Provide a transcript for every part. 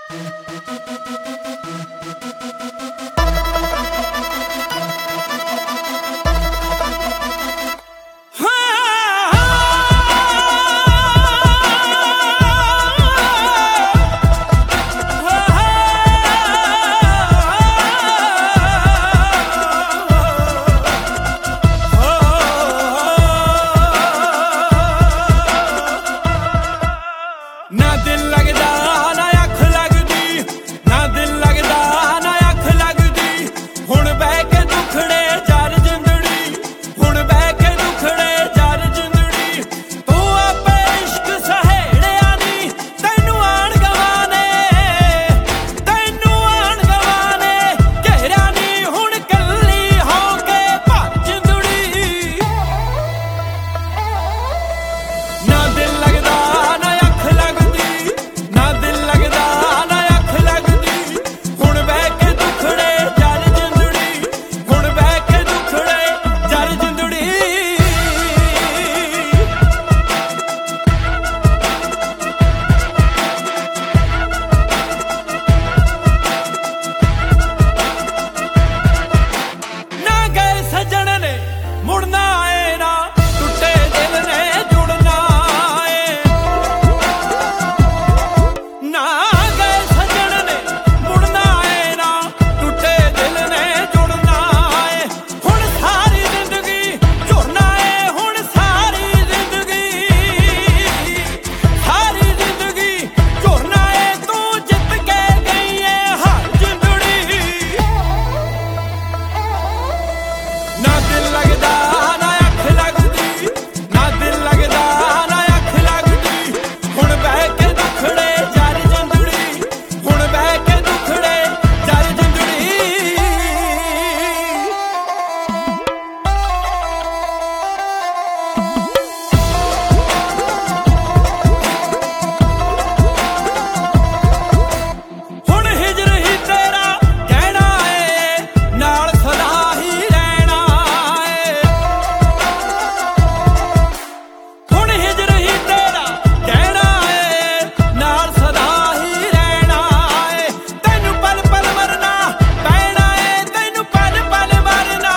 ना दिल लगदा ना अख लगदी, ना दिल लगदा ना अख लगदी। हुण बह के दुखड़े जर जिंदड़ी, हुण बह के दुखड़े जर जिंदड़ी। तू आपे इश्क सहेड़िया नी, तैनू आण गवाने, तैनू आण गवाने। घेरिया नी हुण कल्ली हो के भर जिंदड़ी। ना दिल लगदा ना अख लगदी, ना दिल लगदा ना अख लगदी। हुण बह के दुखड़े जर जिंदड़ी, हुण बह के दुखड़े जर जिंदड़ी। ना गए सजन ने मुड़ना आए ना, टुटे दिल ने जुड़ना आए। ना गए सजन ने मुड़ना आए ना, टुटे दिल ने जुड़ना आए। हुण सारी जिंदगी झुरना है, हुण सारी जिंदगी, सारी जिंदगी झुरना है। तू जित के गई है हर जिंदड़ी। ना दिल लगदा ना अख लगदी, ना दिल लगदा ना अख लगदी। हुण बह के दुखड़े जर जिंदड़ी, हुण बह के दुखड़े जर जिंदड़ी। हुण हिजर ही तेरा कहना है, नाल सदा ही रहना है। हुण हिजर ही तेरा कहना है, नाल सदा ही रहना है। तैनू पल पल मरना पैना है, तैनू पल पल मरना,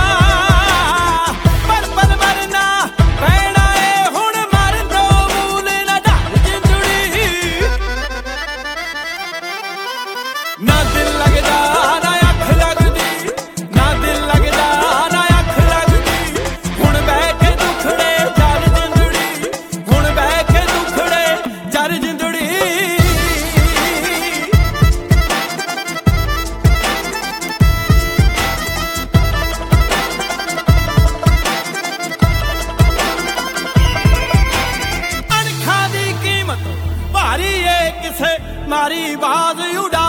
पल पल मरना पैना है। हुण मर दो मूल ना ढल जिंदड़ी। ना दिल लगदा ना अख लगदी, ना दिल लगदा ना अख लगदी। हुण बह के दुखड़े जर जिंदड़ी, हुण बह के दुखड़े जर जिंदड़ी। अणखा दी कीमत भारी है, किसे मारी बाज उड़ा